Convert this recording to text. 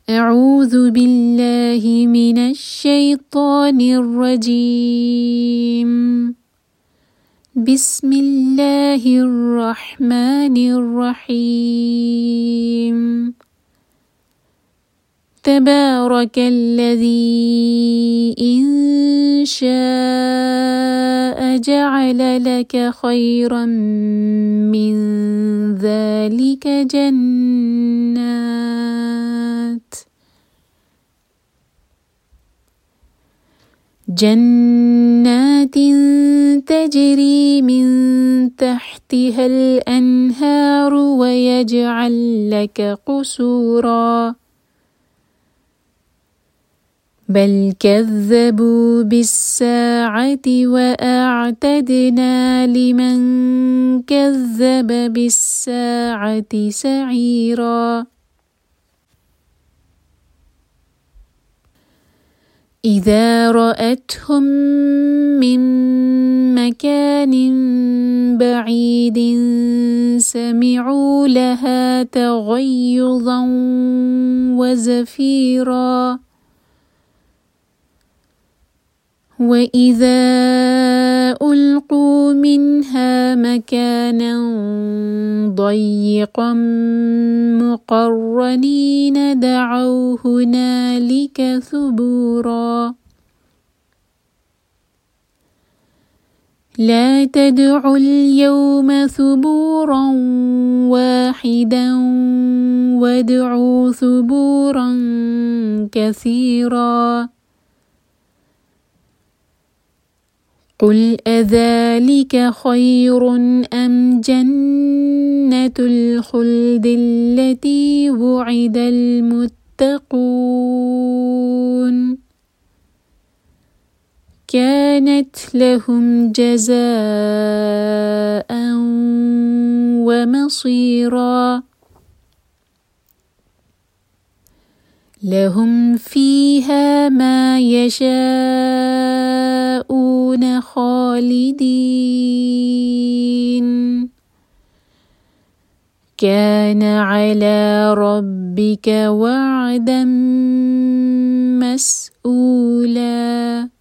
أعوذ بالله من الشيطان الرجيم. بسم الله الرحمن الرحيم. تبارك الذي إن شاء جعل لك خيرا من ذلك جنات تجري من تحتها الأنهار ويجعل لك قصورا بل كذبوا بالساعة وأعتدنا لمن كذب بالساعة سعيرا إذا رأتهم من مكان بعيد سمعوا لها تغيظا وزفيرا وإذا ألقوا منها مكانا ضيقا مقرنين دعوا هنالك ثبورا لا تدعوا اليوم ثبورا واحدا وادعوا ثبورا كثيرا قل أذلك خير أم جنة الخلد التي وعد المتقون كانت لهم جزاء ومصيرا لهم فيها ما يشاءون خالدين كان على ربك وعدا مسئولا